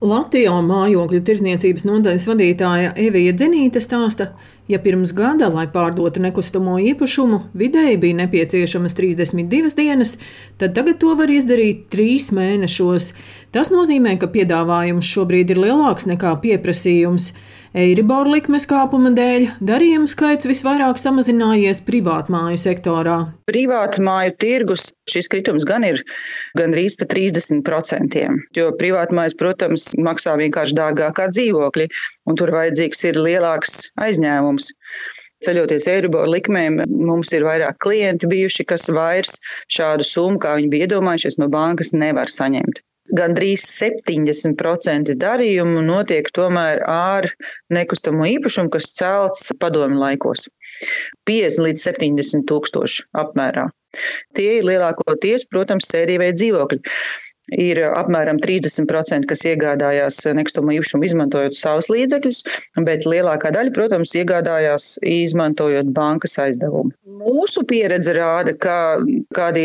Latvijā mājokļu tirdzniecības nodaļas vadītāja Evija Dzinīte stāsta, ja pirms gada, lai pārdotu nekustamo īpašumu, vidēji bija nepieciešamas 32 dienas, tad tagad to var izdarīt 3 mēnešos. Tas nozīmē, ka piedāvājums šobrīd ir lielāks nekā pieprasījums. Eiribor likmes kāpuma dēļ darījumu skaits visvairāk samazinājies privātmāju sektorā. Privātmāju tirgus šis kritums gan ir gandrīz pa 30%, jo privātmājas, protams, maksā vienkārši dārgāk kā dzīvokļi, un tur vajadzīgs ir lielāks aizņēmums. Ceļoties Eiribor likmēm, mums ir vairāk klienti bijuši, kas vairs šādu summu, kā viņi bija iedomājušies, no bankas nevar saņemt. Gandrīz 70% darījumu notiek tomēr ar nekustamo īpašumu, kas celts padomju laikos. 50 līdz 70 tūkstoši apmērā. Tie ir lielākoties, protams, sērija dzīvokļi. Ir apmēram 30%, kas iegādājās nekustamo īpašumu izmantojot savus līdzekļus, bet lielākā daļa, protams, iegādājās izmantojot bankas aizdevumu. Mūsu pieredze rāda, ka kādi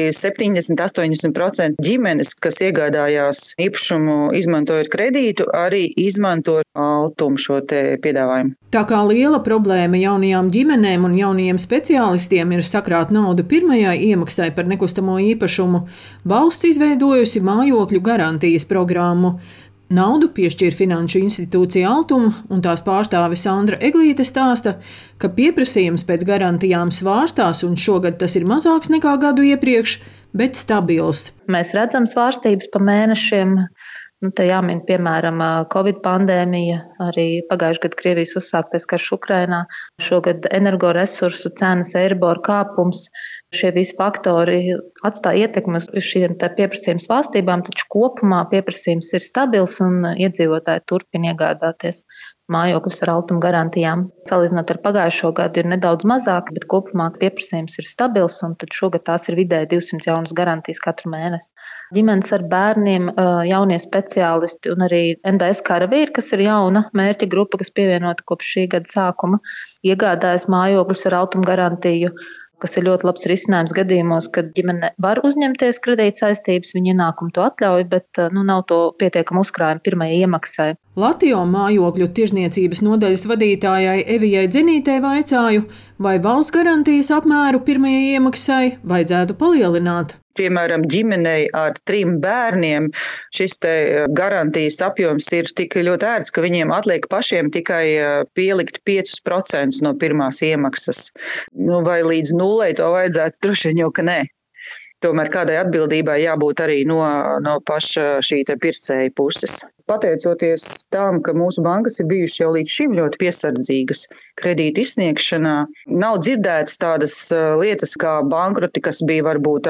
70–80% ģimenes, kas iegādājās īpašumu izmantojot kredītu, arī izmanto Altum šo te piedāvājumu. Tā kā liela problēma jaunajām ģimenēm un jaunajiem speciālistiem ir sakrāt naudu pirmajai iemaksai par nekustamo īpašumu, valsts izveidojusi mājokļu garantijas programmu. Naudu piešķir finanšu institūcija Altum, un tās pārstāve Sandra Eglīte stāsta, ka pieprasījums pēc garantijām svārstās, un šogad tas ir mazāks nekā gadu iepriekš, bet stabils. Mēs redzam svārstības pa mēnešiem. Te jāmin, piemēram, Covid pandēmija, arī pagājušajā gadā Krievijas uzsāktais karš Ukrainā, šogad energoresursu cenas, Eiribor kāpums. Šie visi faktori atstāja ietekmi uz šīm pieprasījuma svārstībām, taču kopumā pieprasījums ir stabils un iedzīvotāji turpina iegādāties mājokļus ar Altum garantijām. Salīdzinot ar pagājušo gadu ir nedaudz mazāk, bet kopumā pieprasījums ir stabils, un tad šogad tās ir vidēji 200 jaunas garantijas katru mēnesi. Ģimenes ar bērniem, jaunie speciālisti un arī NDS karavīri, kas ir jauna mērķa grupa, kas pievienota kopš šī gada sākuma, iegādājas mājokļus ar Altum garantiju, kas ir ļoti labs risinājums gadījumos, kad ģimene var uzņemties kredīt saistības, viņa ienākumu to atļauj, bet nav to pietiekama uzkrājuma pirmajai iemaksai. Latvijā mājokļu tirdzniecības nodaļas vadītājai Evijai Dzinītei vaicāju, vai valsts garantijas apmēru pirmajai iemaksai vajadzētu palielināt. Piemēram, ģimenei ar 3 bērniem šis te garantijas apjoms ir tik ļoti ērts, ka viņiem atliek pašiem tikai pielikt 5% no pirmās iemaksas. Vai līdz 0 to vajadzētu, droši vien jau, ka nē. Tomēr kādai atbildībai jābūt arī no paša šī te pircēja puses. Pateicoties tam, ka mūsu bankas ir bijušas jau līdz šim ļoti piesardzīgas kredītu izsniegšanā, nav dzirdētas tādas lietas kā bankroti, kas bija varbūt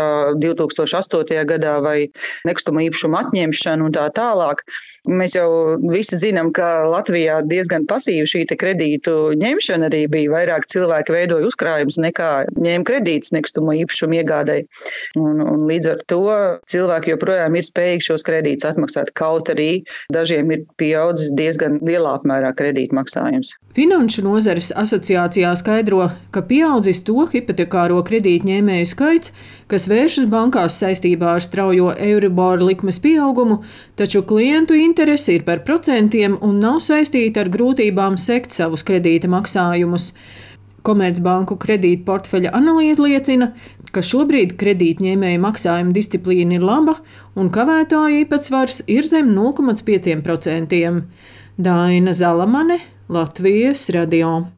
2008. gadā vai nekustamo īpašumu atņemšana un tā tālāk. Mēs jau visi zinām, ka Latvijā diezgan pasīva šī te kredītu ņemšana arī bija. Vairāk cilvēki veidoja uzkrājumus nekā ņēma kredītus nekustamo īpašumu iegādai. Un līdz ar to cilvēki joprojām ir spējīgi šos kredītus atmaksāt, kaut arī dažiem ir pieaudzis diezgan lielā apmērā kredīta maksājums. Finanšu nozares asociācijā skaidro, ka pieaudzis to hipotekāro kredītņēmēju skaits, kas vēršas bankās saistībā ar straujo Eiribor likmes pieaugumu, taču klientu interese ir par procentiem un nav saistīta ar grūtībām sekt savus kredīta maksājumus. Komercbanku kredīta portfeļa analīze liecina, ka šobrīd kredītņēmēju maksājuma disciplīna ir laba un kavētāju īpatsvars ir zem 0,5%. Daina Zalamane, Latvijas radio.